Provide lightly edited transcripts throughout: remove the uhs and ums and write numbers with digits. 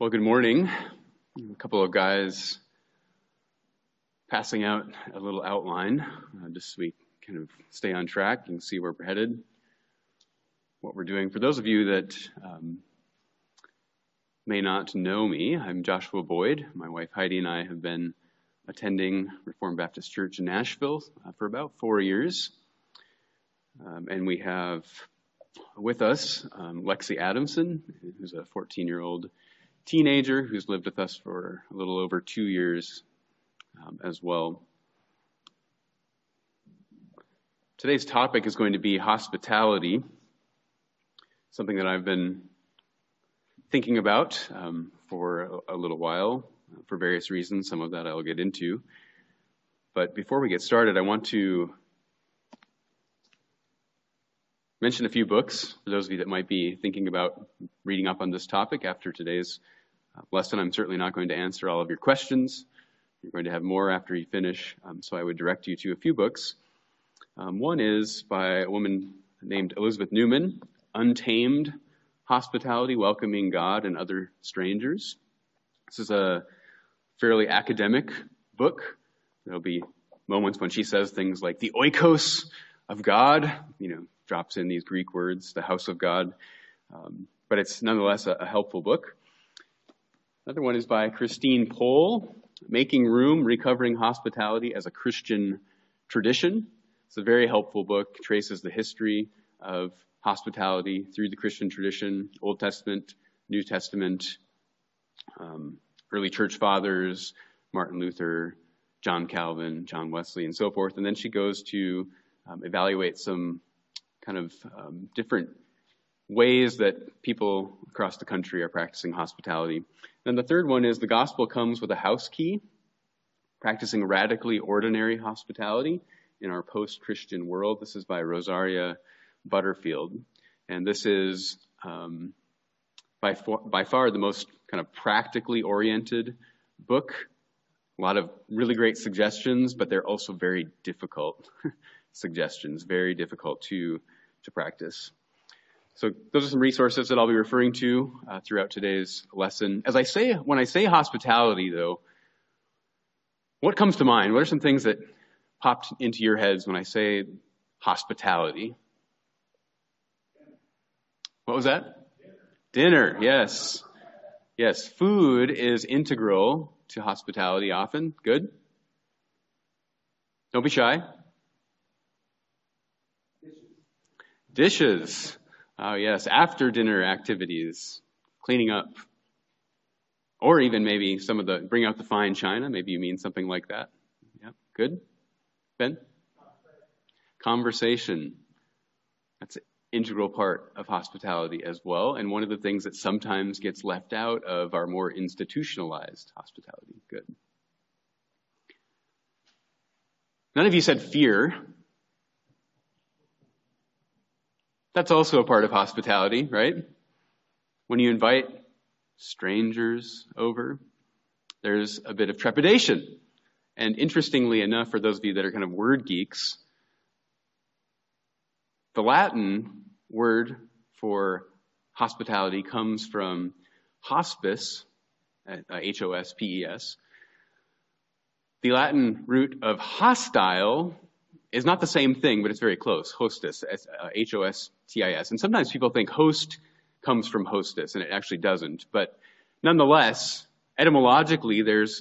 Well, good morning. A couple of guys passing out a little outline, just so we kind of stay on track and see where we're headed, what we're doing. For those of you that may not know me, I'm Joshua Boyd. My wife Heidi and I have been attending Reformed Baptist Church in Nashville for about 4 years. And we have with us Lexi Adamson, who's a 14-year-old teenager who's lived with us for a little over 2 years as well. Today's topic is going to be hospitality, something that I've been thinking about for a little while for various reasons. Some of that I'll get into. But before we get started, I want to mention a few books for those of you that might be thinking about reading up on this topic after today's lesson. I'm certainly not going to answer all of your questions. You're going to have more after you finish, so I would direct you to a few books. One is by a woman named Elizabeth Newman, Untamed Hospitality, Welcoming God and Other Strangers. This is a fairly academic book. There'll be moments when she says things like the oikos of God, drops in these Greek words, the house of God. But it's nonetheless a helpful book. Another one is by Christine Pohl, Making Room, Recovering Hospitality as a Christian Tradition. It's a very helpful book, traces the history of hospitality through the Christian tradition, Old Testament, New Testament, early church fathers, Martin Luther, John Calvin, John Wesley, and so forth. And then she goes to evaluate some kind of different ways that people across the country are practicing hospitality. And the third one is The Gospel Comes with a House Key, Practicing Radically Ordinary Hospitality in Our Post-Christian World. This is by Rosaria Butterfield. And this is by far the most kind of practically oriented book. A lot of really great suggestions, but they're also very difficult suggestions, very difficult to practice. So those are some resources that I'll be referring to throughout today's lesson. When I say hospitality, though, what comes to mind? What are some things that popped into your heads when I say hospitality? What was that? Dinner, yes. Yes, food is integral to hospitality often. Good? Don't be shy. Dishes. Oh, yes. After dinner activities. Cleaning up. Or even maybe bring out the fine china. Maybe you mean something like that. Yeah. Good? Ben? Conversation. That's an integral part of hospitality as well. And one of the things that sometimes gets left out of our more institutionalized hospitality. Good. None of you said fear. That's also a part of hospitality, right? When you invite strangers over, there's a bit of trepidation. And interestingly enough, for those of you that are kind of word geeks, the Latin word for hospitality comes from hospice, H-O-S-P-E-S. The Latin root of hostile is not the same thing, but it's very close. Hostis, H-O-S-T-I-S. And sometimes people think host comes from hostess, and it actually doesn't. But nonetheless, etymologically, there's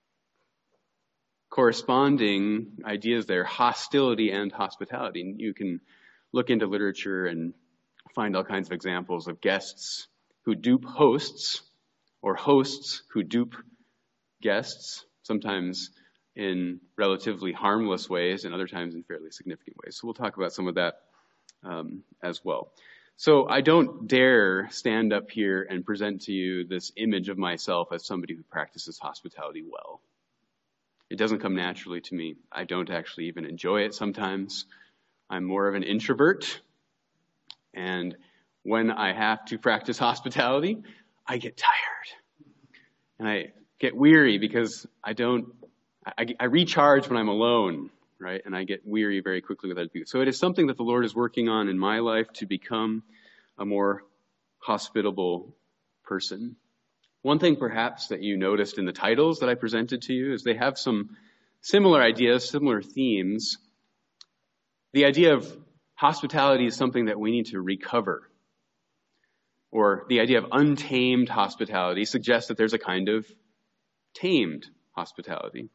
corresponding ideas there, hostility and hospitality. And you can look into literature and find all kinds of examples of guests who dupe hosts, or hosts who dupe guests, sometimes in relatively harmless ways and other times in fairly significant ways. So we'll talk about some of that as well. So I don't dare stand up here and present to you this image of myself as somebody who practices hospitality well. It doesn't come naturally to me. I don't actually even enjoy it sometimes. I'm more of an introvert. And when I have to practice hospitality, I get tired. And I get weary because I recharge when I'm alone, right? And I get weary very quickly with other people. So it is something that the Lord is working on in my life to become a more hospitable person. One thing perhaps that you noticed in the titles that I presented to you is they have some similar ideas, similar themes. The idea of hospitality is something that we need to recover. Or the idea of untamed hospitality suggests that there's a kind of tamed hospitality.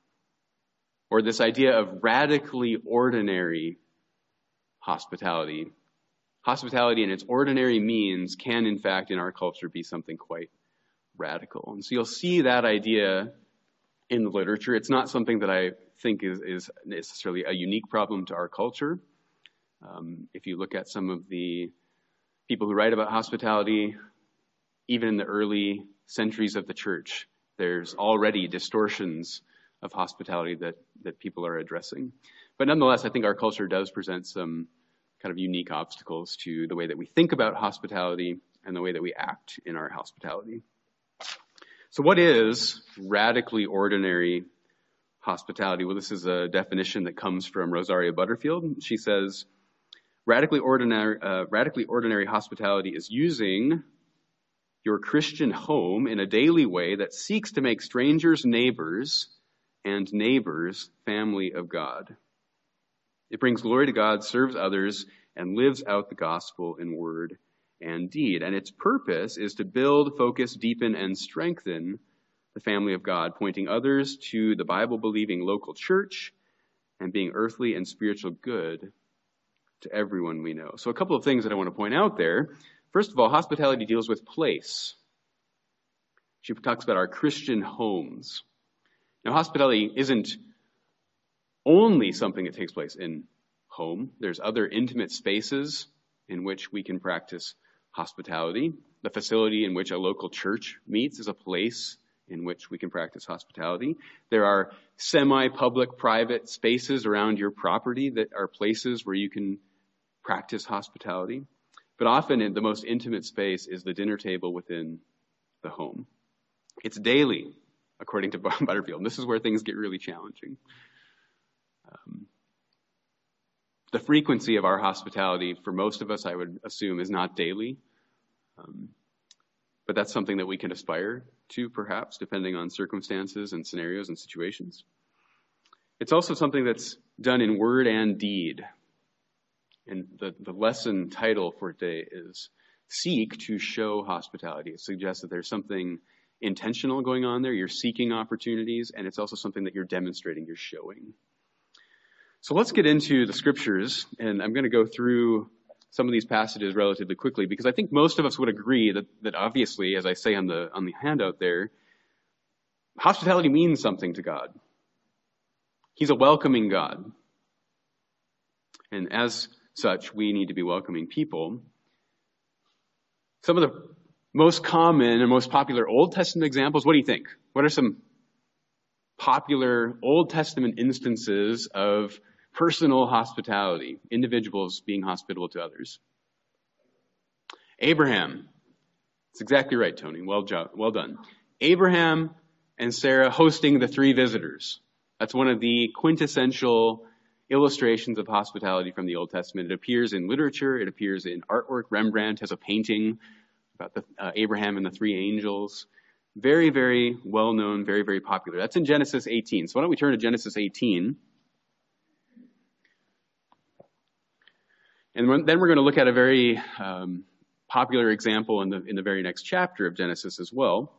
Or this idea of radically ordinary hospitality. Hospitality in its ordinary means can, in fact, in our culture be something quite radical. And so you'll see that idea in the literature. It's not something that I think is necessarily a unique problem to our culture. If you look at some of the people who write about hospitality, even in the early centuries of the church, there's already distortions of hospitality that people are addressing. But nonetheless, I think our culture does present some kind of unique obstacles to the way that we think about hospitality and the way that we act in our hospitality. So what is radically ordinary hospitality? Well, this is a definition that comes from Rosaria Butterfield. She says, radically ordinary hospitality is using your Christian home in a daily way that seeks to make strangers neighbors and neighbors family of God. It brings glory to God, serves others, and lives out the gospel in word and deed. And its purpose is to build, focus, deepen, and strengthen the family of God, pointing others to the Bible-believing local church and being earthly and spiritual good to everyone we know. So a couple of things that I want to point out there. First of all, hospitality deals with place. She talks about our Christian homes. Now, hospitality isn't only something that takes place in home. There's other intimate spaces in which we can practice hospitality. The facility in which a local church meets is a place in which we can practice hospitality. There are semi-public private spaces around your property that are places where you can practice hospitality. But often the most intimate space is the dinner table within the home. It's daily, according to Butterfield. And this is where things get really challenging. The frequency of our hospitality, for most of us, I would assume, is not daily. But that's something that we can aspire to, perhaps, depending on circumstances and scenarios and situations. It's also something that's done in word and deed. And the lesson title for today is Seek to Show Hospitality. It suggests that there's something intentional going on there. You're seeking opportunities, and it's also something that you're demonstrating, you're showing. So let's get into the scriptures, and I'm going to go through some of these passages relatively quickly, because I think most of us would agree that obviously, as I say on the handout there, hospitality means something to God. He's a welcoming God. And as such, we need to be welcoming people. Some of the most common and most popular Old Testament examples, what do you think? What are some popular Old Testament instances of personal hospitality, individuals being hospitable to others? Abraham. That's exactly right, Tony. Well done. Abraham and Sarah hosting the three visitors. That's one of the quintessential illustrations of hospitality from the Old Testament. It appears in literature. It appears in artwork. Rembrandt has a painting about Abraham and the three angels. Very, very well-known, very, very popular. That's in Genesis 18. So why don't we turn to Genesis 18. And then we're going to look at a very popular example in the very next chapter of Genesis as well.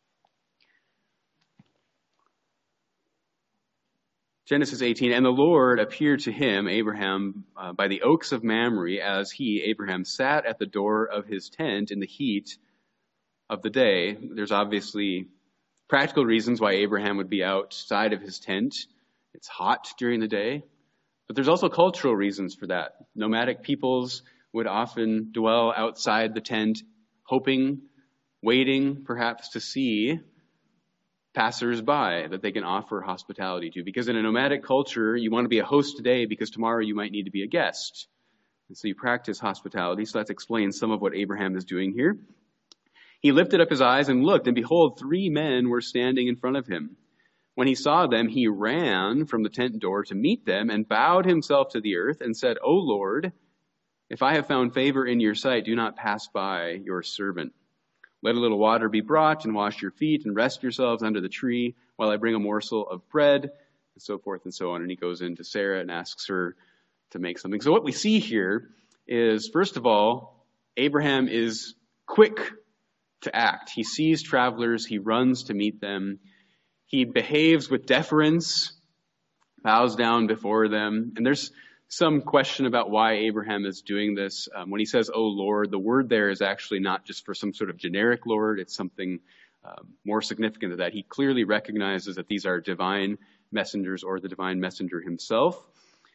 Genesis 18, and the Lord appeared to him, Abraham, by the oaks of Mamre, as he, Abraham, sat at the door of his tent in the heat of the day. There's obviously practical reasons why Abraham would be outside of his tent. It's hot during the day. But there's also cultural reasons for that. Nomadic peoples would often dwell outside the tent, hoping, waiting perhaps to see passers-by that they can offer hospitality to. Because in a nomadic culture, you want to be a host today because tomorrow you might need to be a guest. And so you practice hospitality. So that explains some of what Abraham is doing here. He lifted up his eyes and looked, and behold, 3 men were standing in front of him. When he saw them, he ran from the tent door to meet them and bowed himself to the earth and said, O Lord, if I have found favor in your sight, do not pass by your servant. Let a little water be brought, and wash your feet, and rest yourselves under the tree, while I bring a morsel of bread, and so forth and so on. And he goes into Sarah and asks her to make something. So what we see here is, first of all, Abraham is quick to act. He sees travelers, he runs to meet them, he behaves with deference, bows down before them. And there's some question about why Abraham is doing this. When he says, "Oh Lord," the word there is actually not just for some sort of generic Lord. It's something more significant than that. He clearly recognizes that these are divine messengers or the divine messenger himself.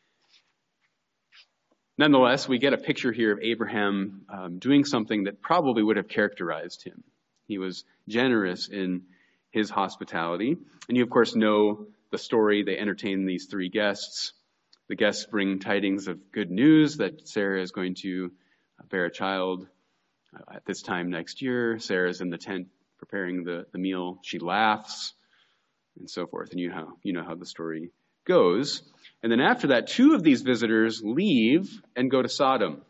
Nonetheless, we get a picture here of Abraham doing something that probably would have characterized him. He was generous in his hospitality. And you, of course, know the story. They entertain these three guests. The guests bring tidings of good news that Sarah is going to bear a child at this time next year. Sarah's in the tent preparing the meal. She laughs and so forth. And you know how the story goes. And then after that, two of these visitors leave and go to Sodom.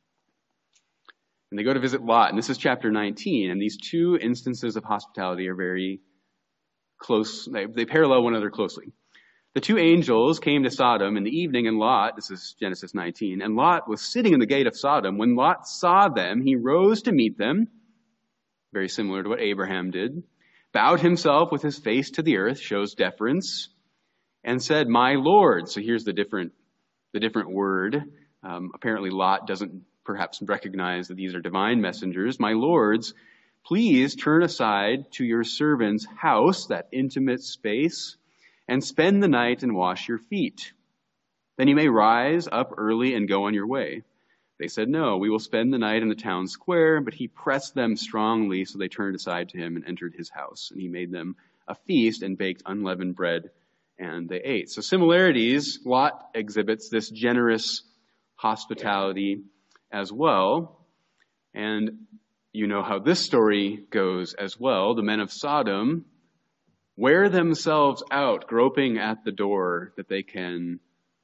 And they go to visit Lot. And this is chapter 19. And these two instances of hospitality are very close. They parallel one another closely. The two angels came to Sodom in the evening, and Lot, this is Genesis 19, and Lot was sitting in the gate of Sodom. When Lot saw them, he rose to meet them, very similar to what Abraham did, bowed himself with his face to the earth, shows deference, and said, "My Lord." So here's the different word. Apparently Lot doesn't perhaps recognize that these are divine messengers. "My lords, please turn aside to your servant's house," that intimate space, "and spend the night and wash your feet. Then you may rise up early and go on your way." They said, "No, we will spend the night in the town square." But he pressed them strongly, so they turned aside to him and entered his house. And he made them a feast and baked unleavened bread, and they ate. So similarities, Lot exhibits this generous hospitality as well. And you know how this story goes as well. The men of Sodom wear themselves out, groping at the door that they can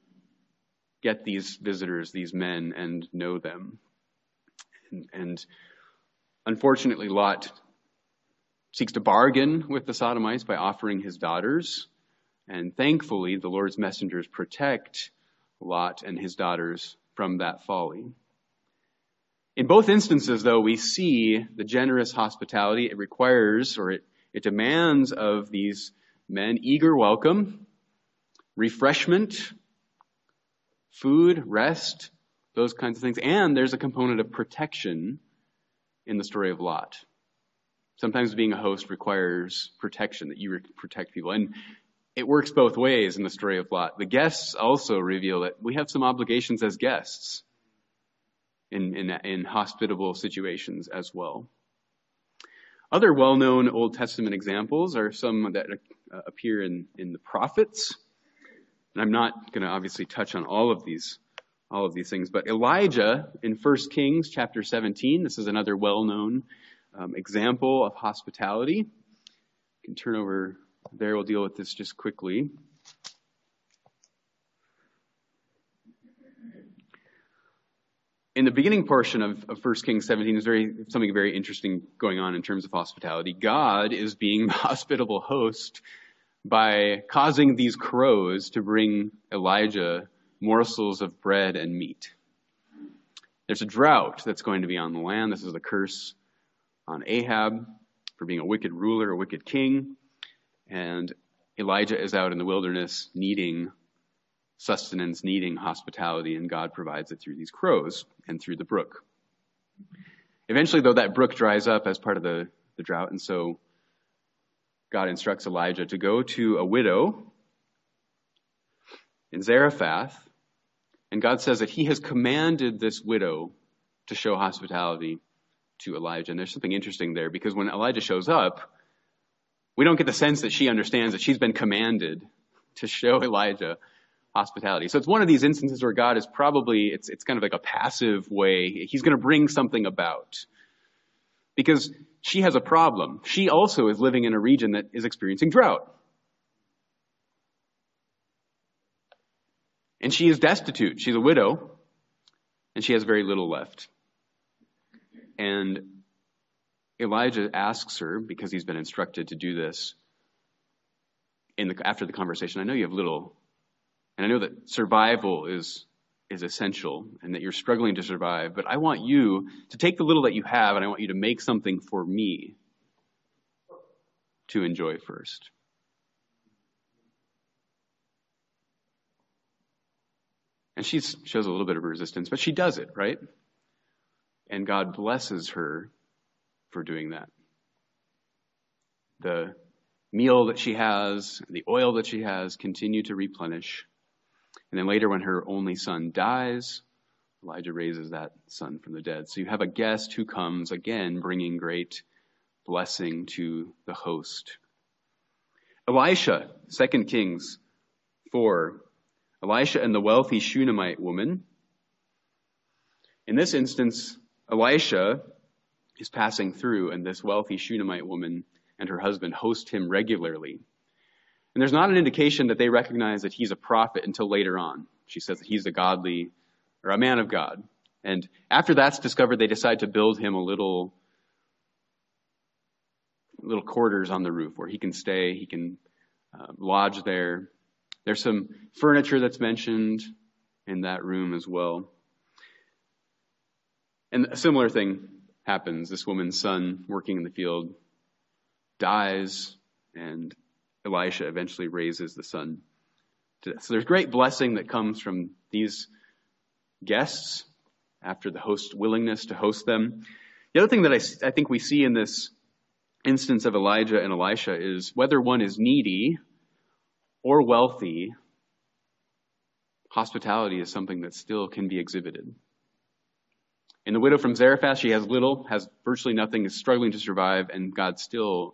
get these visitors, these men, and know them. And unfortunately, Lot seeks to bargain with the Sodomites by offering his daughters. And thankfully, the Lord's messengers protect Lot and his daughters from that folly. In both instances, though, we see the generous hospitality. It requires, or it demands of these men, eager welcome, refreshment, food, rest, those kinds of things. And there's a component of protection in the story of Lot. Sometimes being a host requires protection, that you protect people. And it works both ways in the story of Lot. The guests also reveal that we have some obligations as guests in hospitable situations as well. Other well-known Old Testament examples are some that appear in the prophets. And I'm not going to obviously touch on all of these things, but Elijah in 1 Kings chapter 17, this is another well-known example of hospitality. You can turn over there. We'll deal with this just quickly. In the beginning portion of 1 Kings 17, there's something very interesting going on in terms of hospitality. God is being the hospitable host by causing these crows to bring Elijah morsels of bread and meat. There's a drought that's going to be on the land. This is a curse on Ahab for being a wicked ruler, a wicked king. And Elijah is out in the wilderness needing sustenance, needing hospitality, and God provides it through these crows and through the brook. Eventually, though, that brook dries up as part of the drought, and so God instructs Elijah to go to a widow in Zarephath, and God says that he has commanded this widow to show hospitality to Elijah. And there's something interesting there, because when Elijah shows up, we don't get the sense that she understands that she's been commanded to show Elijah hospitality. So it's one of these instances where God is probably, it's kind of like a passive way. He's going to bring something about. Because she has a problem. She also is living in a region that is experiencing drought. And she is destitute. She's a widow. And she has very little left. And Elijah asks her, because he's been instructed to do this after the conversation, I know you have little, and I know that survival is essential and that you're struggling to survive, but I want you to take the little that you have and I want you to make something for me to enjoy first. And she shows a little bit of resistance, but she does it, right? And God blesses her for doing that. The meal that she has, the oil that she has continue to replenish. And then later when her only son dies, Elijah raises that son from the dead. So you have a guest who comes, again, bringing great blessing to the host. Elisha, 2 Kings 4. Elisha and the wealthy Shunammite woman. In this instance, Elisha is passing through, and this wealthy Shunammite woman and her husband host him regularly. And there's not an indication that they recognize that he's a prophet until later on. She says that he's a godly, or a man of God. And after that's discovered, they decide to build him a little quarters on the roof where he can stay, he can lodge there. There's some furniture that's mentioned in that room as well. And a similar thing happens. This woman's son, working in the field, dies, and Elisha eventually raises the son to death. So there's great blessing that comes from these guests after the host's willingness to host them. The other thing that I think we see in this instance of Elijah and Elisha is whether one is needy or wealthy, hospitality is something that still can be exhibited. In the widow from Zarephath, she has little, has virtually nothing, is struggling to survive, and God still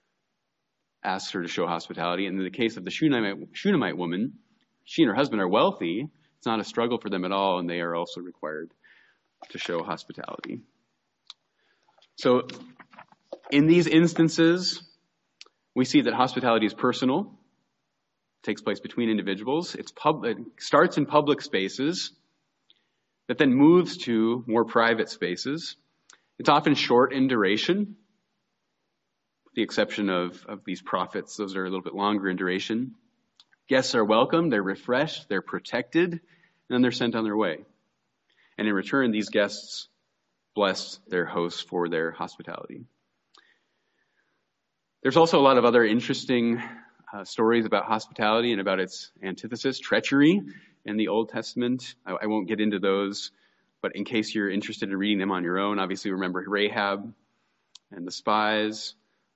asks her to show hospitality. And in the case of the Shunammite woman, she and her husband are wealthy. It's not a struggle for them at all, and they are also required to show hospitality. So in these instances, we see that hospitality is personal, takes place between individuals. It starts in public spaces, that then moves to more private spaces. It's often short in duration, with the exception of these prophets. Those are a little bit longer in duration. Guests are welcome, they're refreshed, they're protected, and then they're sent on their way. And in return, these guests bless their hosts for their hospitality. There's also a lot of other interesting stories about hospitality and about its antithesis, treachery, in the Old Testament. I won't get into those, but in case you're interested in reading them on your own, obviously remember Rahab and the spies.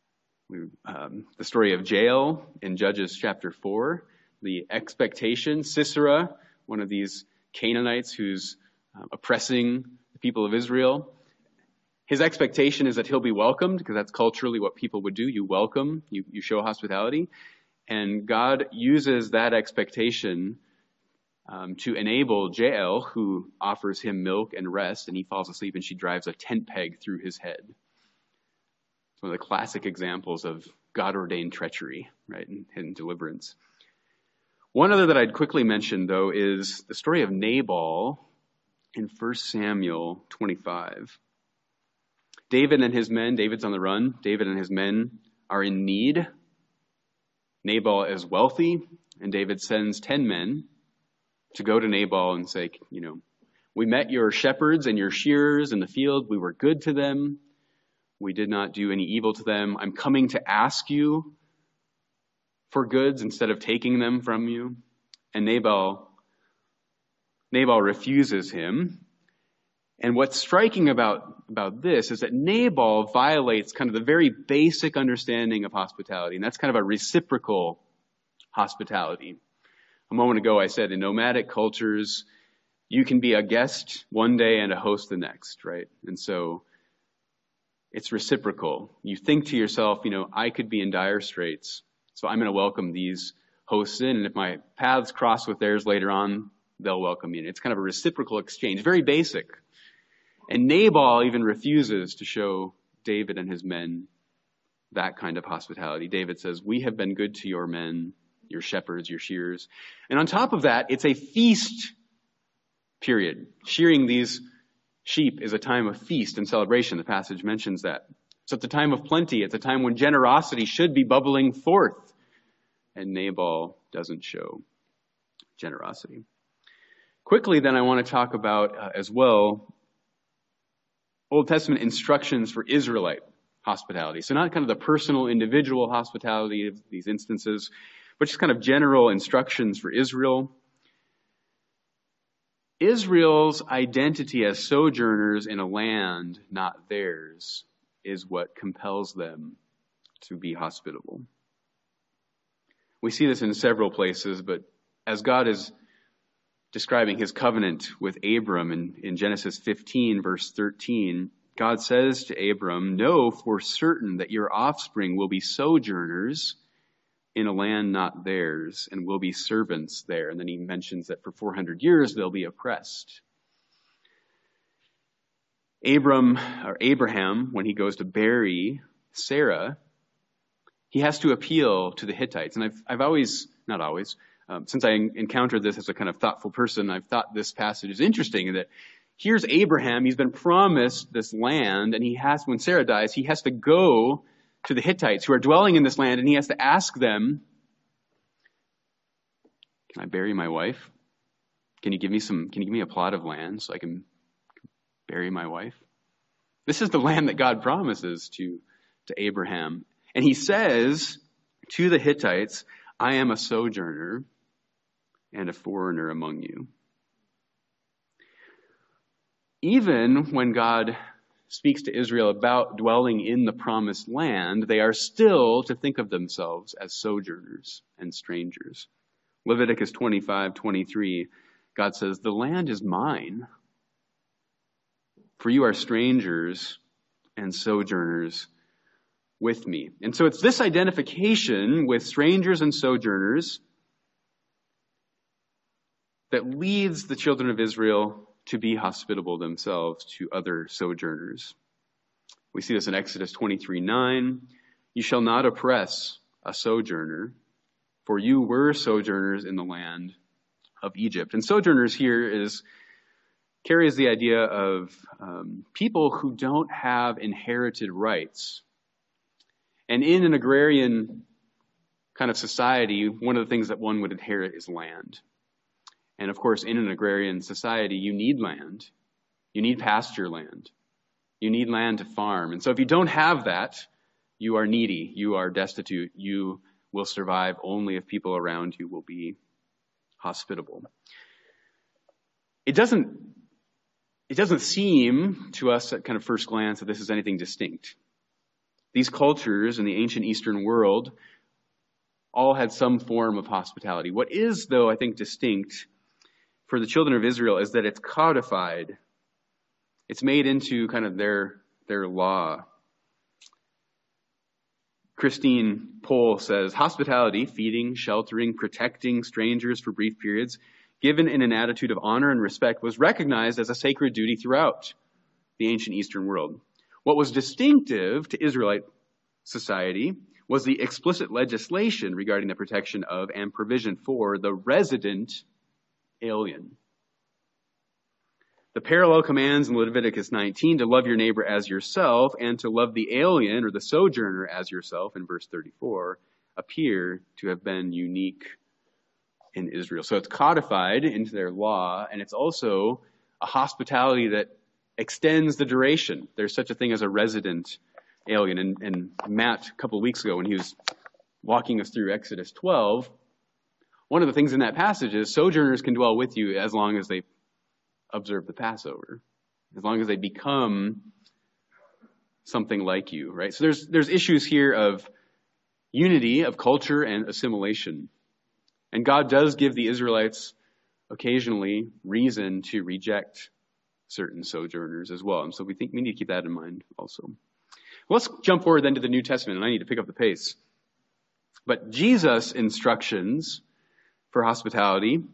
The story of Jael in Judges chapter 4. The expectation, Sisera, one of these Canaanites who's oppressing the people of Israel. His expectation is that he'll be welcomed, because that's culturally what people would do. You welcome, you show hospitality. And God uses that expectation to enable Jael, who offers him milk and rest, and he falls asleep and she drives a tent peg through his head. It's one of the classic examples of God-ordained treachery, right, and deliverance. One other that I'd quickly mention, though, is the story of Nabal in 1 Samuel 25. David and his men, David's on the run, David and his men are in need. Nabal is wealthy, and David sends 10 men to go to Nabal and say, we met your shepherds and your shearers in the field. We were good to them. We did not do any evil to them. I'm coming to ask you for goods instead of taking them from you. And Nabal refuses him. And what's striking about this is that Nabal violates kind of the very basic understanding of hospitality, and that's kind of a reciprocal hospitality. A moment ago I said in nomadic cultures, you can be a guest one day and a host the next, right? And so it's reciprocal. You think to yourself, I could be in dire straits, so I'm going to welcome these hosts in, and if my paths cross with theirs later on, they'll welcome me. And it's kind of a reciprocal exchange, very basic. And Nabal even refuses to show David and his men that kind of hospitality. David says, we have been good to your men, your shepherds, your shearers. And on top of that, it's a feast period. Shearing these sheep is a time of feast and celebration. The passage mentions that. So it's a time of plenty. It's a time when generosity should be bubbling forth. And Nabal doesn't show generosity. Quickly, then, I want to talk about as well Old Testament instructions for Israelite hospitality. So not kind of the personal, individual hospitality of these instances, but just kind of general instructions for Israel. Israel's identity as sojourners in a land not theirs is what compels them to be hospitable. We see this in several places, but as God is describing his covenant with Abram in Genesis 15, verse 13, God says to Abram, "Know for certain that your offspring will be sojourners in a land not theirs and will be servants there." And then he mentions that for 400 years they'll be oppressed. Abraham, when he goes to bury Sarah, he has to appeal to the Hittites. And I've always, not always, since I encountered this as a kind of thoughtful person, I've thought this passage is interesting in that here's Abraham, he's been promised this land, and when Sarah dies, he has to go to the Hittites who are dwelling in this land, and he has to ask them, "Can I bury my wife? Can you give me a plot of land so I can bury my wife?" This is the land that God promises to Abraham. And he says to the Hittites, "I am a sojourner and a foreigner among you." Even when God speaks to Israel about dwelling in the promised land, they are still to think of themselves as sojourners and strangers. Leviticus 25:23, God says, "The land is mine, for you are strangers and sojourners with me." And so it's this identification with strangers and sojourners that leads the children of Israel to be hospitable themselves to other sojourners. We see this in Exodus 23:9. "You shall not oppress a sojourner, for you were sojourners in the land of Egypt." And sojourners here carries the idea of people who don't have inherited rights. And in an agrarian kind of society, one of the things that one would inherit is land. And of course, in an agrarian society, you need land. You need pasture land. You need land to farm. And so if you don't have that, you are needy. You are destitute. You will survive only if people around you will be hospitable. It doesn't seem to us at kind of first glance that this is anything distinct. These cultures in the ancient Eastern world all had some form of hospitality. What is, though, I think distinct for the children of Israel is that it's codified. It's made into kind of their law. Christine Pohl says, "Hospitality, feeding, sheltering, protecting strangers for brief periods, given in an attitude of honor and respect, was recognized as a sacred duty throughout the ancient Eastern world. What was distinctive to Israelite society was the explicit legislation regarding the protection of and provision for the resident alien. The parallel commands in Leviticus 19 to love your neighbor as yourself and to love the alien or the sojourner as yourself in verse 34 appear to have been unique in Israel." So it's codified into their law, and it's also a hospitality that extends the duration. There's such a thing as a resident alien. And Matt, a couple of weeks ago, when he was walking us through Exodus 12, one of the things in that passage is sojourners can dwell with you as long as they observe the Passover, as long as they become something like you, right? So there's issues here of unity, of culture, and assimilation. And God does give the Israelites occasionally reason to reject certain sojourners as well. And so we need to keep that in mind also. Let's jump forward then to the New Testament, and I need to pick up the pace. But Jesus' instructions for hospitality,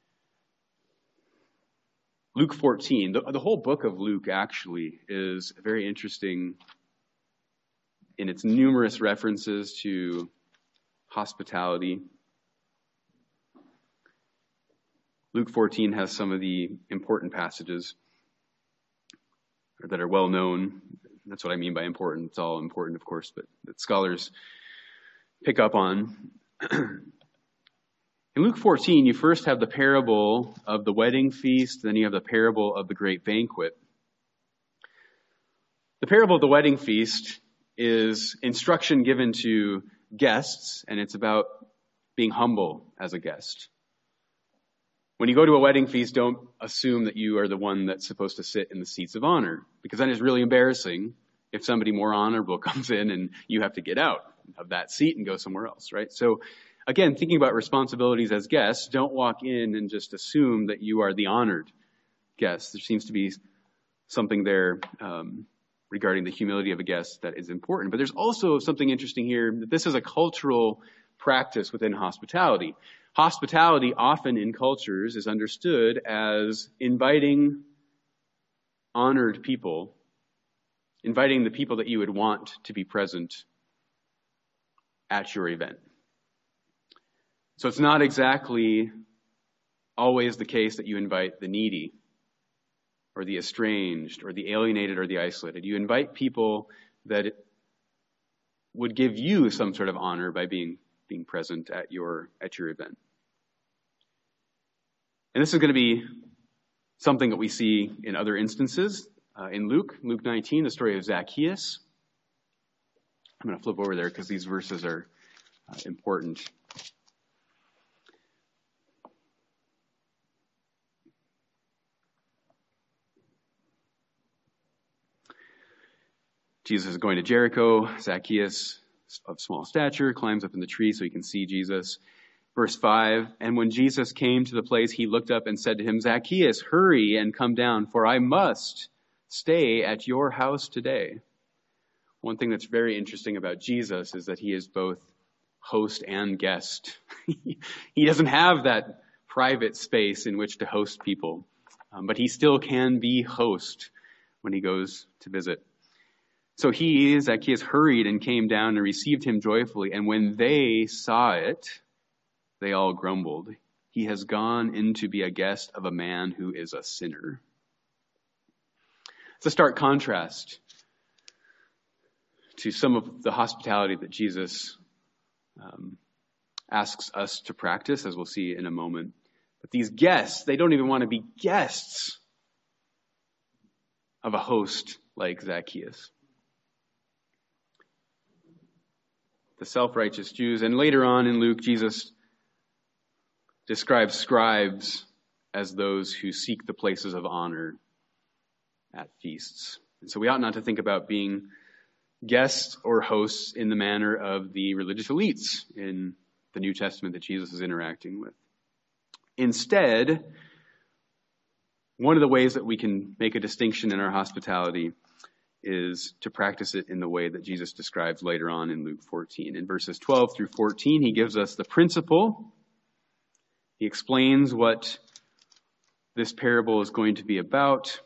Luke 14, the whole book of Luke actually is very interesting in its numerous references to hospitality. Luke 14 has some of the important passages that are well known. That's what I mean by important. It's all important, of course, but that scholars pick up on. In Luke 14, you first have the parable of the wedding feast, then you have the parable of the great banquet. The parable of the wedding feast is instruction given to guests, and it's about being humble as a guest. When you go to a wedding feast, don't assume that you are the one that's supposed to sit in the seats of honor, because then it's really embarrassing if somebody more honorable comes in and you have to get out of that seat and go somewhere else, right? So again, thinking about responsibilities as guests, don't walk in and just assume that you are the honored guest. There seems to be something there regarding the humility of a guest that is important. But there's also something interesting here, that this is a cultural practice within hospitality. Hospitality often in cultures is understood as inviting honored people, inviting the people that you would want to be present at your event. So it's not exactly always the case that you invite the needy or the estranged or the alienated or the isolated. You invite people that would give you some sort of honor by being present at your event. And this is going to be something that we see in other instances. In Luke 19, the story of Zacchaeus. I'm going to flip over there because these verses are important. Jesus is going to Jericho. Zacchaeus, of small stature, climbs up in the tree so he can see Jesus. Verse 5, and when Jesus came to the place, he looked up and said to him, Zacchaeus, hurry and come down, for I must stay at your house today. One thing that's very interesting about Jesus is that he is both host and guest. He doesn't have that private space in which to host people, but he still can be host when he goes to visit. So Zacchaeus, hurried and came down and received him joyfully. And when they saw it, they all grumbled. He has gone in to be a guest of a man who is a sinner. It's a stark contrast to some of the hospitality that Jesus asks us to practice, as we'll see in a moment. But these guests, they don't even want to be guests of a host like Zacchaeus. The self-righteous Jews. And later on in Luke, Jesus describes scribes as those who seek the places of honor at feasts. And so we ought not to think about being guests or hosts in the manner of the religious elites in the New Testament that Jesus is interacting with. Instead, one of the ways that we can make a distinction in our hospitality is to practice it in the way that Jesus describes later on in Luke 14. In verses 12 through 14, he gives us the principle. He explains what this parable is going to be about.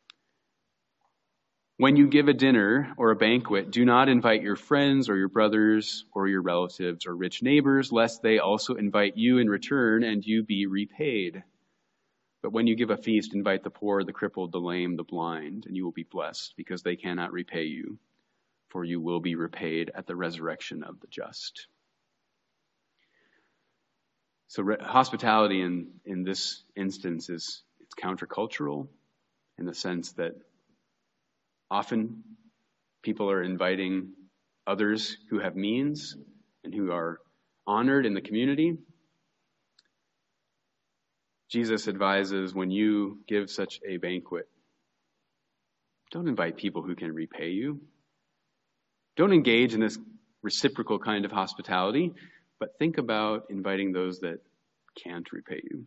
When you give a dinner or a banquet, do not invite your friends or your brothers or your relatives or rich neighbors, lest they also invite you in return and you be repaid. But when you give a feast, invite the poor, the crippled, the lame, the blind, and you will be blessed, because they cannot repay you, for you will be repaid at the resurrection of the just. So hospitality in this instance it's countercultural in the sense that often people are inviting others who have means and who are honored in the community. Jesus advises, when you give such a banquet, don't invite people who can repay you. Don't engage in this reciprocal kind of hospitality, but think about inviting those that can't repay you.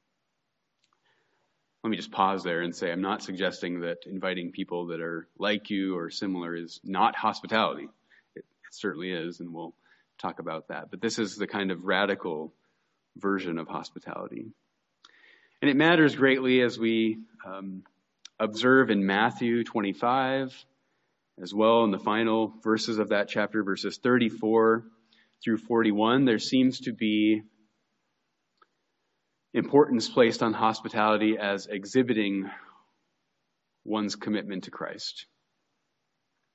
Let me just pause there and say I'm not suggesting that inviting people that are like you or similar is not hospitality. It certainly is, and we'll talk about that. But this is the kind of radical version of hospitality. And it matters greatly as we observe in Matthew 25, as well in the final verses of that chapter, verses 34 through 41. There seems to be importance placed on hospitality as exhibiting one's commitment to Christ.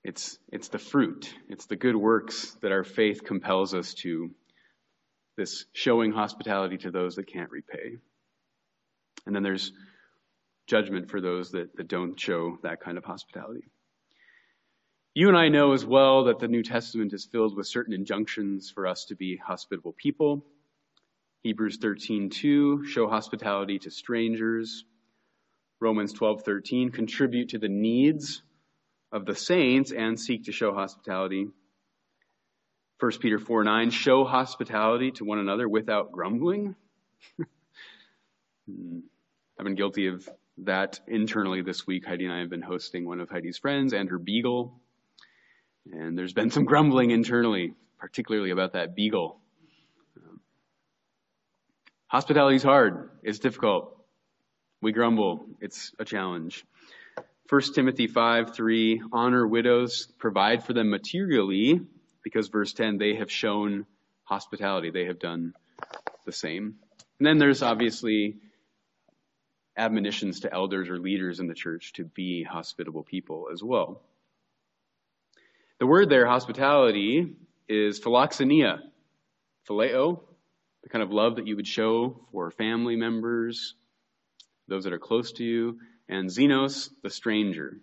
It's the fruit. It's the good works that our faith compels us to. This showing hospitality to those that can't repay. And then there's judgment for those that don't show that kind of hospitality. You and I know as well that the New Testament is filled with certain injunctions for us to be hospitable people. Hebrews 13:2, show hospitality to strangers. Romans 12:13, contribute to the needs of the saints and seek to show hospitality. 1 Peter 4:9, show hospitality to one another without grumbling. I've been guilty of that internally this week. Heidi and I have been hosting one of Heidi's friends and her beagle. And there's been some grumbling internally, particularly about that beagle. Hospitality is hard. It's difficult. We grumble. It's a challenge. 1 Timothy 5:3, honor widows, provide for them materially, because verse 10, they have shown hospitality. They have done the same. And then there's obviously admonitions to elders or leaders in the church to be hospitable people as well. The word there, hospitality, is philoxenia, phileo, the kind of love that you would show for family members, those that are close to you, and xenos, the stranger.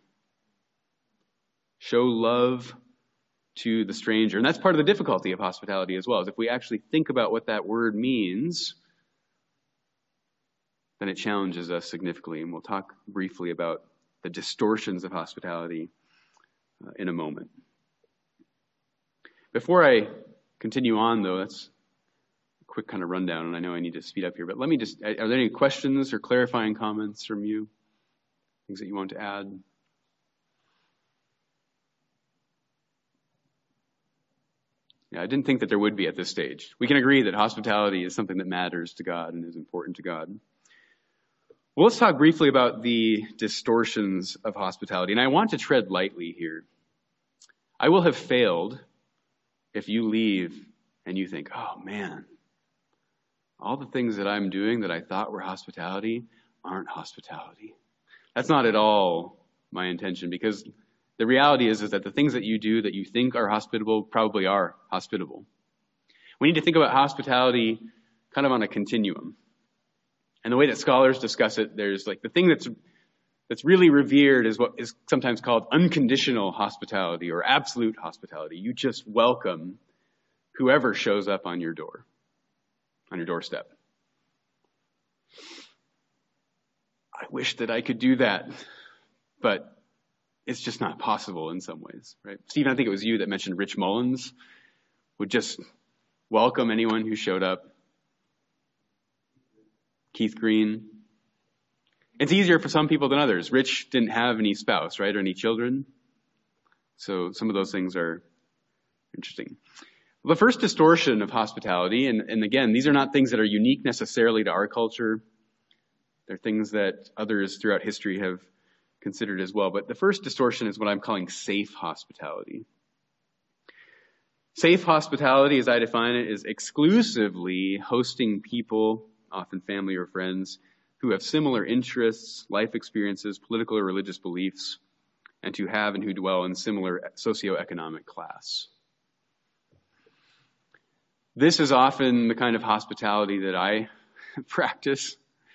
Show love to the stranger. And that's part of the difficulty of hospitality as well, is if we actually think about what that word means, then it challenges us significantly. And we'll talk briefly about the distortions of hospitality in a moment. Before I continue on, though, that's a quick kind of rundown, and I know I need to speed up here, but let me just, are there any questions or clarifying comments from you? Things that you want to add? Yeah, I didn't think that there would be at this stage. We can agree that hospitality is something that matters to God and is important to God. Well, let's talk briefly about the distortions of hospitality, and I want to tread lightly here. I will have failed if you leave and you think, oh man, all the things that I'm doing that I thought were hospitality aren't hospitality. That's not at all my intention, because the reality is that the things that you do that you think are hospitable probably are hospitable. We need to think about hospitality kind of on a continuum. And the way that scholars discuss it, there's like the thing that's really revered is what is sometimes called unconditional hospitality or absolute hospitality. You just welcome whoever shows up on your door, on your doorstep. I wish that I could do that, but it's just not possible in some ways, right? Stephen, I think it was you that mentioned Rich Mullins would just welcome anyone who showed up. Keith Green. It's easier for some people than others. Rich didn't have any spouse, right, or any children. So some of those things are interesting. The first distortion of hospitality, and again, these are not things that are unique necessarily to our culture. They're things that others throughout history have considered as well. But the first distortion is what I'm calling safe hospitality. Safe hospitality, as I define it, is exclusively hosting people, often family or friends, who have similar interests, life experiences, political or religious beliefs, and who dwell in similar socioeconomic class. This is often the kind of hospitality that I practice,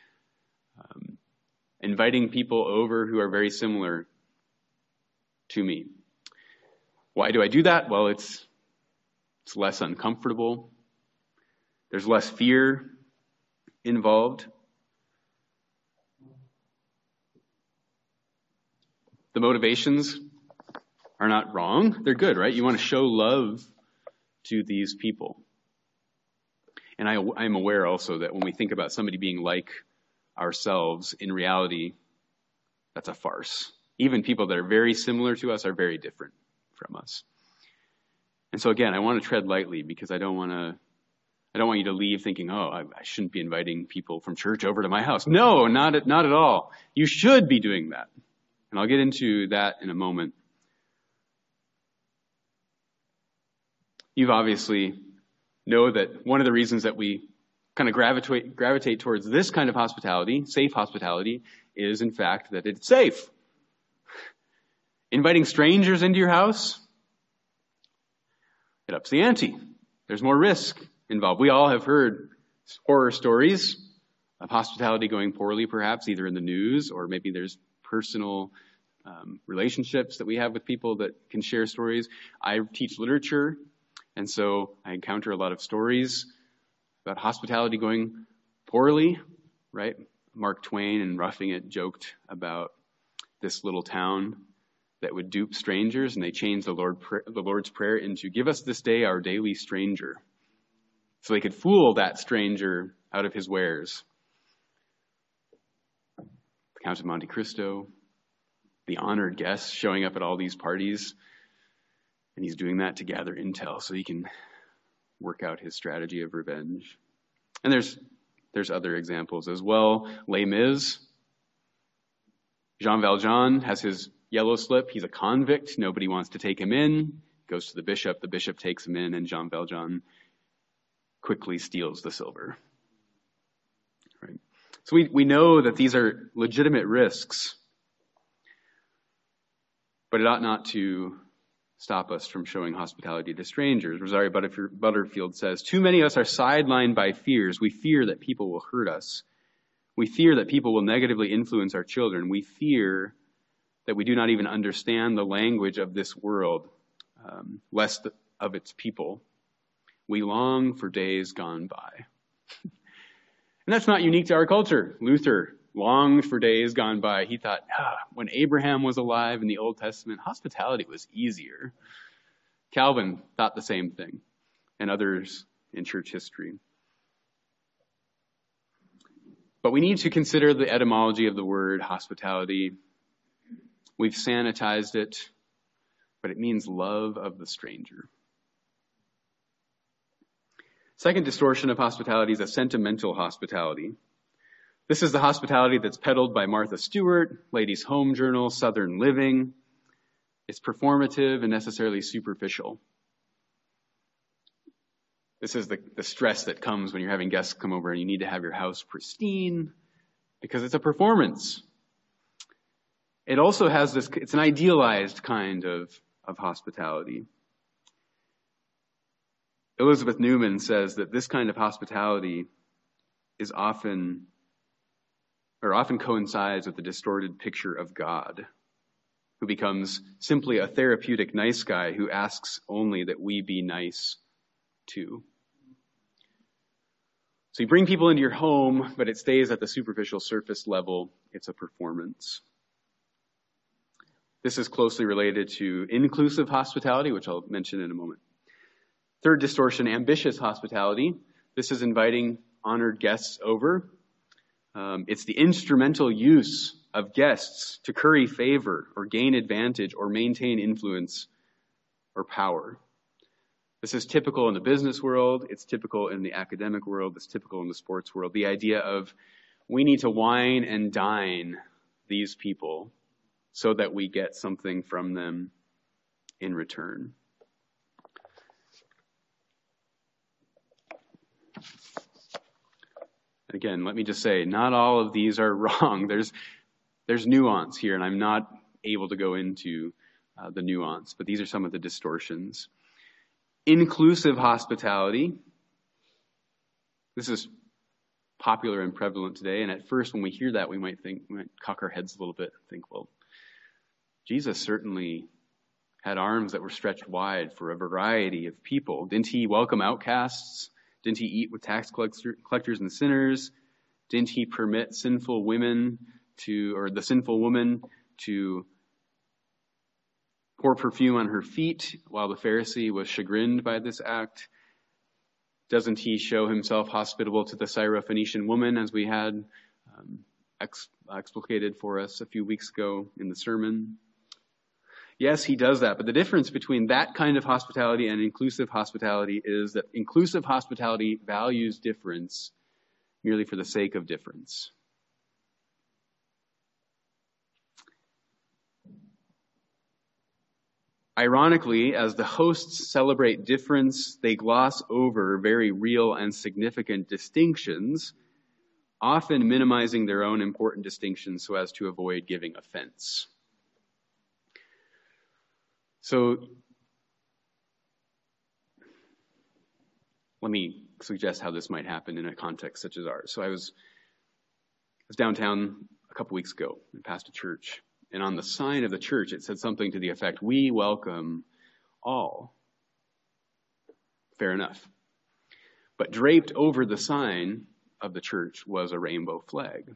inviting people over who are very similar to me. Why do I do that? Well, it's less uncomfortable. There's less fear involved. The motivations are not wrong. They're good, right? You want to show love to these people. And I'm aware also that when we think about somebody being like ourselves, in reality, that's a farce. Even people that are very similar to us are very different from us. And so again, I want to tread lightly because I don't want you to leave thinking, oh, I shouldn't be inviting people from church over to my house. No, not at all. You should be doing that. And I'll get into that in a moment. You've obviously know that one of the reasons that we kind of gravitate towards this kind of hospitality, safe hospitality, is in fact that it's safe. Inviting strangers into your house, it ups the ante. There's more risk involved. We all have heard horror stories of hospitality going poorly, perhaps, either in the news or maybe there's personal relationships that we have with people that can share stories. I teach literature, and so I encounter a lot of stories about hospitality going poorly, right? Mark Twain in Roughing It joked about this little town that would dupe strangers, and they changed the Lord's Prayer into, "Give us this day our daily stranger." So they could fool that stranger out of his wares. The Count of Monte Cristo, the honored guest showing up at all these parties, and he's doing that to gather intel so he can work out his strategy of revenge. And there's other examples as well. Les Mis, Jean Valjean has his yellow slip. He's a convict. Nobody wants to take him in. Goes to the bishop. The bishop takes him in, and Jean Valjean quickly steals the silver. Right. So we know that these are legitimate risks, but it ought not to stop us from showing hospitality to strangers. Rosario Butterfield says, "Too many of us are sidelined by fears. We fear that people will hurt us. We fear that people will negatively influence our children. We fear that we do not even understand the language of this world, less of its people. We long for days gone by." And that's not unique to our culture. Luther longed for days gone by. He thought, when Abraham was alive in the Old Testament, hospitality was easier. Calvin thought the same thing, and others in church history. But we need to consider the etymology of the word hospitality. We've sanitized it, but it means love of the stranger. Second distortion of hospitality is a sentimental hospitality. This is the hospitality that's peddled by Martha Stewart, Ladies' Home Journal, Southern Living. It's performative and necessarily superficial. This is the stress that comes when you're having guests come over and you need to have your house pristine because it's a performance. It also has it's an idealized kind of hospitality. Elizabeth Newman says that this kind of hospitality is often coincides with the distorted picture of God, who becomes simply a therapeutic nice guy who asks only that we be nice too. So you bring people into your home, but it stays at the superficial surface level. It's a performance. This is closely related to inclusive hospitality, which I'll mention in a moment. Third distortion, ambitious hospitality. This is inviting honored guests over. It's the instrumental use of guests to curry favor or gain advantage or maintain influence or power. This is typical in the business world. It's typical in the academic world. It's typical in the sports world. The idea of we need to wine and dine these people so that we get something from them in return. Again, let me just say, not all of these are wrong. There's nuance here, and I'm not able to go into the nuance, but these are some of the distortions. Inclusive hospitality. This is popular and prevalent today, and at first when we hear that, we might cock our heads a little bit and think, well, Jesus certainly had arms that were stretched wide for a variety of people. Didn't he welcome outcasts? Didn't he eat with tax collectors and sinners? Didn't he permit the sinful woman to pour perfume on her feet while the Pharisee was chagrined by this act? Doesn't he show himself hospitable to the Syrophoenician woman, as we had explicated for us a few weeks ago in the sermon? Yes, he does that. But the difference between that kind of hospitality and inclusive hospitality is that inclusive hospitality values difference merely for the sake of difference. Ironically, as the hosts celebrate difference, they gloss over very real and significant distinctions, often minimizing their own important distinctions so as to avoid giving offense. So let me suggest how this might happen in a context such as ours. So I was downtown a couple weeks ago and passed a church. And on the sign of the church, it said something to the effect, "We welcome all." Fair enough. But draped over the sign of the church was a rainbow flag.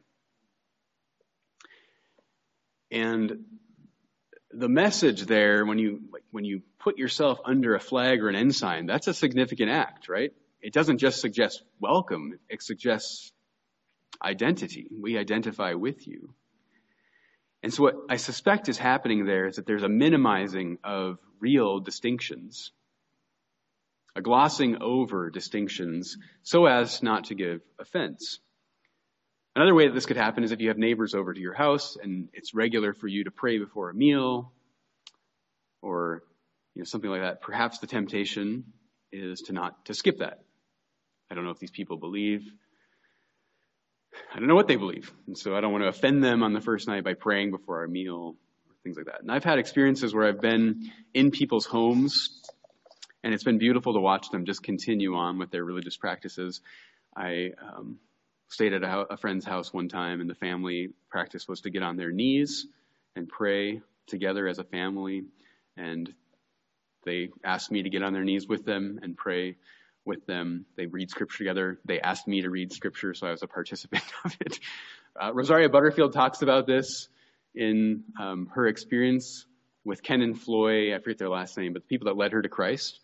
And the message there, when you put yourself under a flag or an ensign, that's a significant act, right? It doesn't just suggest welcome, it suggests identity. We identify with you. And so what I suspect is happening there is that there's a minimizing of real distinctions, a glossing over distinctions so as not to give offense. Another way that this could happen is if you have neighbors over to your house and it's regular for you to pray before a meal or something like that. Perhaps the temptation is to skip that. I don't know if these people believe. I don't know what they believe. And so I don't want to offend them on the first night by praying before our meal or things like that. And I've had experiences where I've been in people's homes and it's been beautiful to watch them just continue on with their religious practices. I stayed at a friend's house one time, and the family practice was to get on their knees and pray together as a family. And they asked me to get on their knees with them and pray with them. They read scripture together. They asked me to read scripture, so I was a participant of it. Rosaria Butterfield talks about this in her experience with Ken and Floy. I forget their last name, but the people that led her to Christ.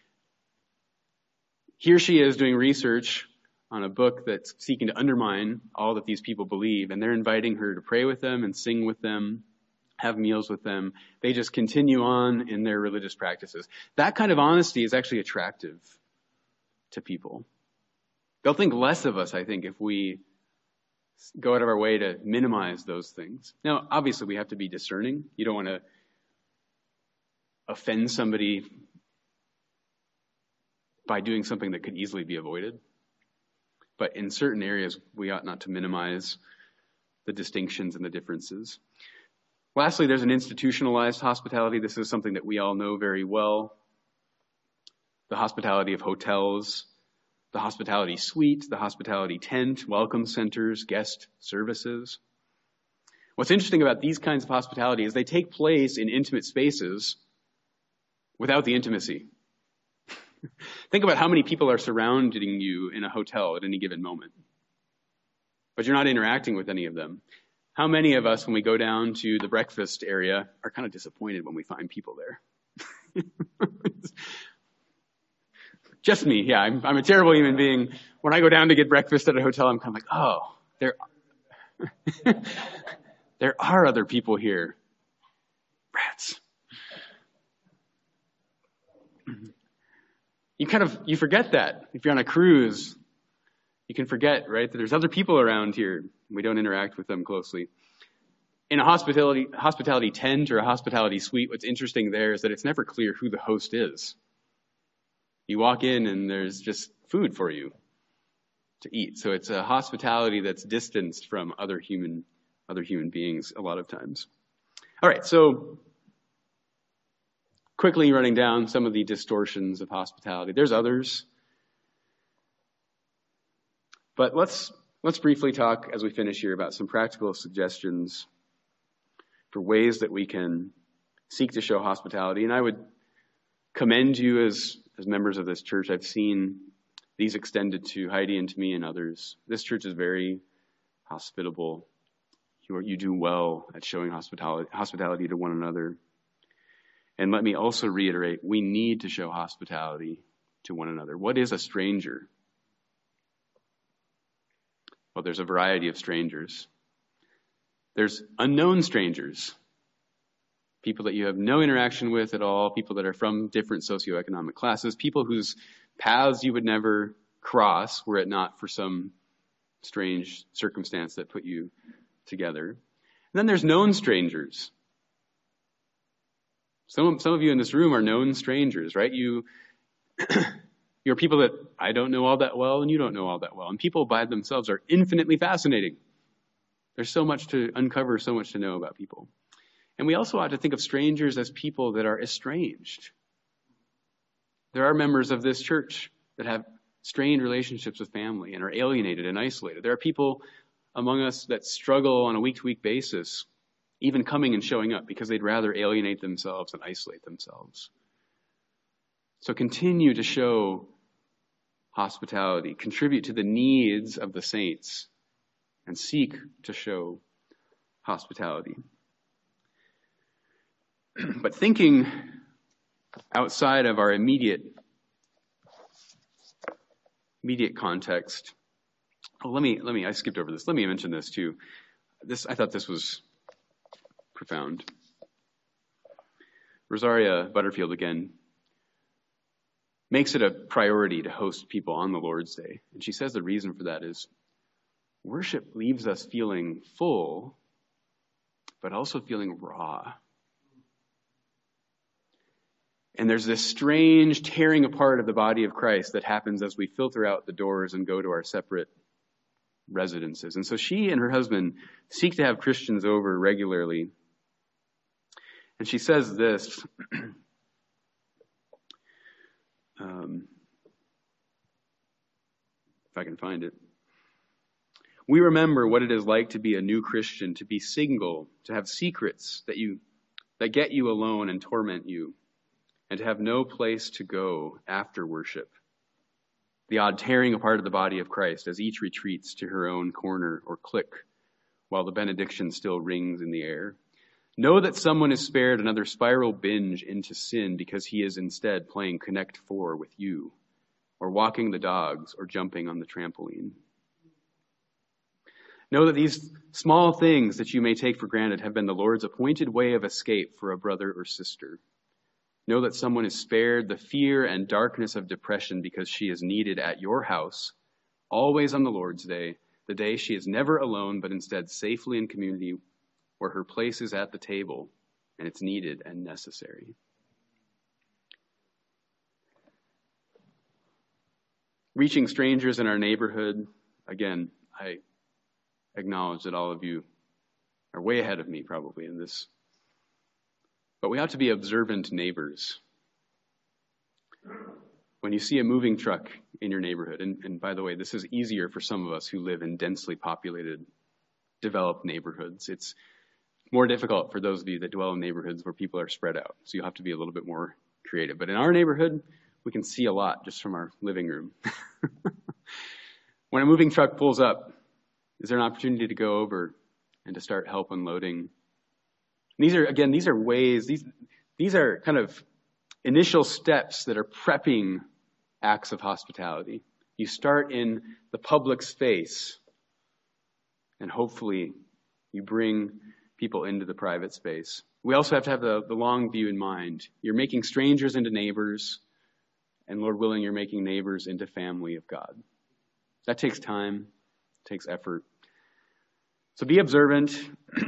Here she is doing research on a book that's seeking to undermine all that these people believe, and they're inviting her to pray with them and sing with them, have meals with them. They just continue on in their religious practices. That kind of honesty is actually attractive to people. They'll think less of us, I think, if we go out of our way to minimize those things. Now, obviously, we have to be discerning. You don't want to offend somebody by doing something that could easily be avoided. But in certain areas, we ought not to minimize the distinctions and the differences. Lastly, there's an institutionalized hospitality. This is something that we all know very well. The hospitality of hotels, the hospitality suite, the hospitality tent, welcome centers, guest services. What's interesting about these kinds of hospitality is they take place in intimate spaces without the intimacy. Think about how many people are surrounding you in a hotel at any given moment, but you're not interacting with any of them. How many of us, when we go down to the breakfast area, are kind of disappointed when we find people there? Just me, yeah. I'm a terrible human being. When I go down to get breakfast at a hotel, I'm kind of like, oh, there are other people here. Rats. You forget that. If you're on a cruise, you can forget, right, that there's other people around here. We don't interact with them closely. In a hospitality tent or a hospitality suite, what's interesting there is that it's never clear who the host is. You walk in and there's just food for you to eat. So it's a hospitality that's distanced from other human beings a lot of times. All right, so quickly running down some of the distortions of hospitality. There's others. But let's briefly talk as we finish here about some practical suggestions for ways that we can seek to show hospitality. And I would commend you as members of this church. I've seen these extended to Heidi and to me and others. This church is very hospitable. You do well at showing hospitality to one another. And let me also reiterate, we need to show hospitality to one another. What is a stranger? Well, there's a variety of strangers. There's unknown strangers, people that you have no interaction with at all, people that are from different socioeconomic classes, people whose paths you would never cross were it not for some strange circumstance that put you together. And then there's known strangers. Some of you in this room are known strangers, right? You're people that I don't know all that well and you don't know all that well. And people by themselves are infinitely fascinating. There's so much to uncover, so much to know about people. And we also ought to think of strangers as people that are estranged. There are members of this church that have strained relationships with family and are alienated and isolated. There are people among us that struggle on a week-to-week basis, even coming and showing up, because they'd rather alienate themselves than isolate themselves. So continue to show hospitality, contribute to the needs of the saints, and seek to show hospitality. But thinking outside of our immediate context. Oh, I skipped over this. Let me mention this too. I thought this was profound. Rosaria Butterfield again makes it a priority to host people on the Lord's Day. And she says the reason for that is worship leaves us feeling full, but also feeling raw. And there's this strange tearing apart of the body of Christ that happens as we filter out the doors and go to our separate residences. And so she and her husband seek to have Christians over regularly. And she says this, if I can find it. We remember what it is like to be a new Christian, to be single, to have secrets that get you alone and torment you, and to have no place to go after worship. The odd tearing apart of the body of Christ as each retreats to her own corner or clique while the benediction still rings in the air. Know that someone is spared another spiral binge into sin because he is instead playing Connect 4 with you, or walking the dogs, or jumping on the trampoline. Know that these small things that you may take for granted have been the Lord's appointed way of escape for a brother or sister. Know that someone is spared the fear and darkness of depression because she is needed at your house, always on the Lord's Day, the day she is never alone, but instead safely in community where her place is at the table and it's needed and necessary. Reaching strangers in our neighborhood, again, I acknowledge that all of you are way ahead of me probably in this. But we ought to be observant neighbors. When you see a moving truck in your neighborhood, and by the way, this is easier for some of us who live in densely populated, developed neighborhoods. It's more difficult for those of you that dwell in neighborhoods where people are spread out. So you'll have to be a little bit more creative. But in our neighborhood, we can see a lot just from our living room. When a moving truck pulls up, is there an opportunity to go over and to start help unloading? These are ways, these are kind of initial steps that are prepping acts of hospitality. You start in the public space, and hopefully you bring people into the private space. We also have to have the long view in mind. You're making strangers into neighbors, and Lord willing, you're making neighbors into family of God. That takes time, takes effort. So be observant.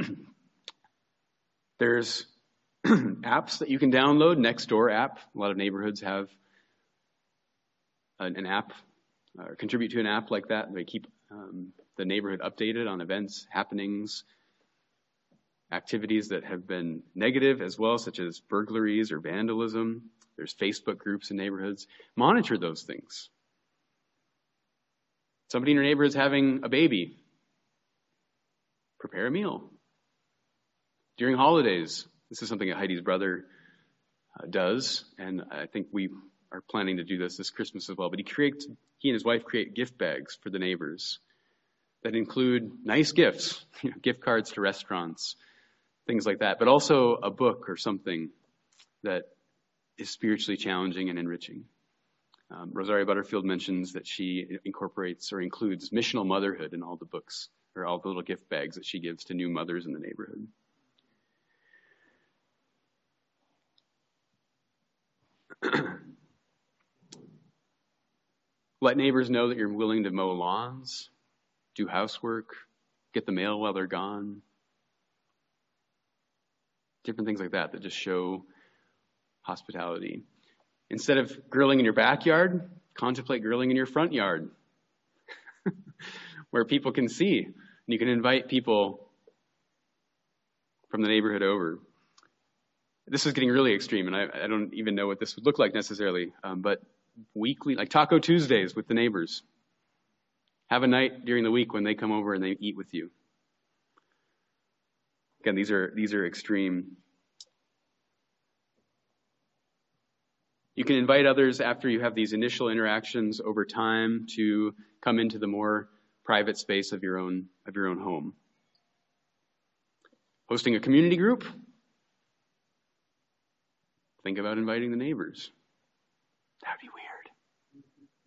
There's apps that you can download. Nextdoor app. A lot of neighborhoods have an app or contribute to an app like that. They keep the neighborhood updated on events, happenings, activities that have been negative as well, such as burglaries or vandalism. There's Facebook groups in neighborhoods. Monitor those things. Somebody in your neighborhood is having a baby. Prepare a meal. During holidays, this is something that Heidi's brother does, and I think we are planning to do this Christmas as well. But he and his wife create gift bags for the neighbors that include nice gifts, gift cards to restaurants, things like that, but also a book or something that is spiritually challenging and enriching. Rosaria Butterfield mentions that she incorporates or includes missional motherhood in all the books or all the little gift bags that she gives to new mothers in the neighborhood. Let neighbors know that you're willing to mow lawns, do housework, get the mail while they're gone. Different things like that that just show hospitality. Instead of grilling in your backyard, contemplate grilling in your front yard where people can see. And you can invite people from the neighborhood over. this is getting really extreme, and I don't even know what this would look like necessarily, but weekly, like Taco Tuesdays with the neighbors. Have a night during the week when they come over and they eat with you. Again, these are extreme. You can invite others after you have these initial interactions over time to come into the more private space of your own home. Hosting a community group. Think about inviting the neighbors. That would be weird.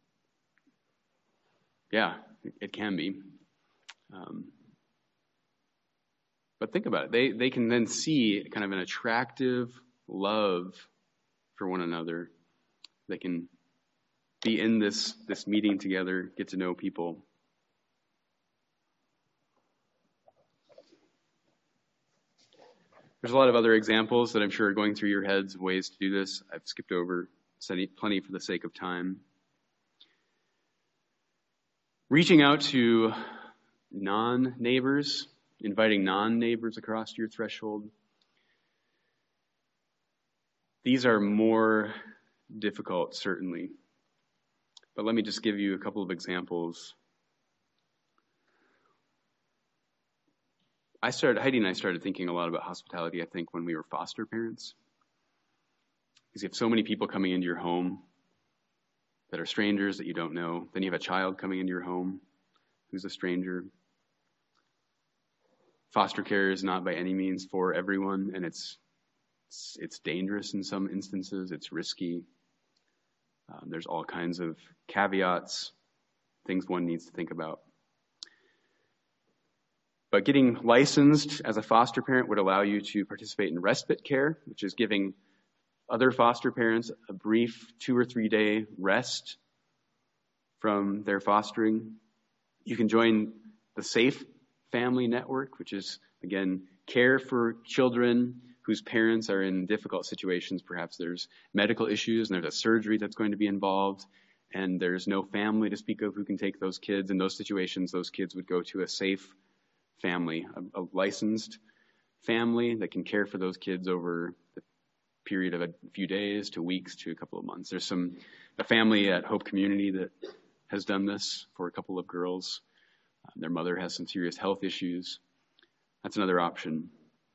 Yeah, it can be. But think about it. They can then see kind of an attractive love for one another. They can be in this meeting together, get to know people. There's a lot of other examples that I'm sure are going through your heads of ways to do this. I've skipped over plenty for the sake of time. Reaching out to non-neighbors, inviting non-neighbors across your threshold. These are more difficult, certainly. But let me just give you a couple of examples. Heidi and I started thinking a lot about hospitality, I think, when we were foster parents. Because you have so many people coming into your home that are strangers that you don't know. Then you have a child coming into your home who's a stranger. Foster care is not by any means for everyone, and it's dangerous in some instances. It's risky. There's all kinds of caveats, things one needs to think about. But getting licensed as a foster parent would allow you to participate in respite care, which is giving other foster parents a brief 2 or 3 day rest from their fostering. You can join the Safe Family Network, which is, again, care for children whose parents are in difficult situations. Perhaps there's medical issues and there's a surgery that's going to be involved, and there's no family to speak of who can take those kids. In those situations, those kids would go to a safe family, a licensed family that can care for those kids over the period of a few days to weeks to a couple of months. There's a family at Hope Community that has done this for a couple of girls. Their mother has some serious health issues. That's another option.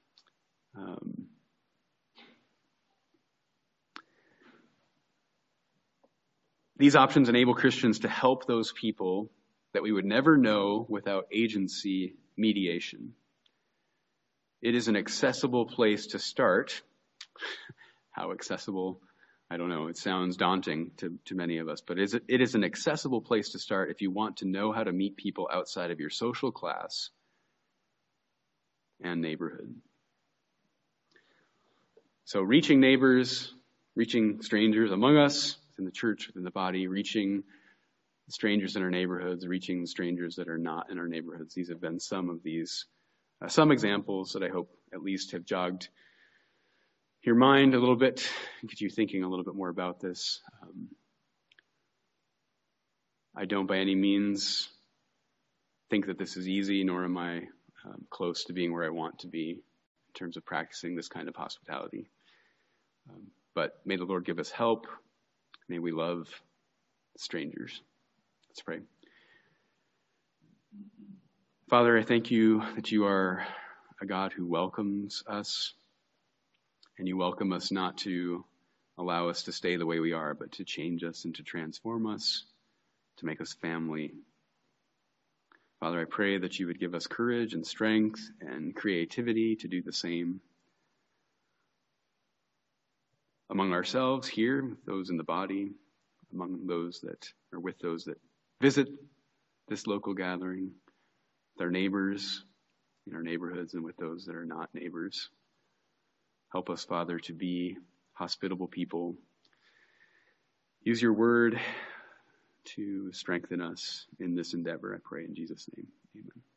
These options enable Christians to help those people that we would never know without agency mediation. It is an accessible place to start. How accessible? I don't know. It sounds daunting to many of us, but it is an accessible place to start if you want to know how to meet people outside of your social class and neighborhood. So reaching neighbors, reaching strangers among us, in the church, within the body, reaching strangers in our neighborhoods, reaching strangers that are not in our neighborhoods. These have been some of these, some examples that I hope at least have jogged your mind a little bit and get you thinking a little bit more about this. I don't by any means think that this is easy, nor am I close to being where I want to be in terms of practicing this kind of hospitality. But may the Lord give us help. May we love strangers. Let's pray. Father, I thank you that you are a God who welcomes us, and you welcome us not to allow us to stay the way we are, but to change us and to transform us, to make us family. Father, I pray that you would give us courage and strength and creativity to do the same among ourselves here, with those in the body, among those that are with those that visit this local gathering, with our neighbors in our neighborhoods and with those that are not neighbors. Help us, Father, to be hospitable people. Use your word to strengthen us in this endeavor, I pray in Jesus' name. Amen.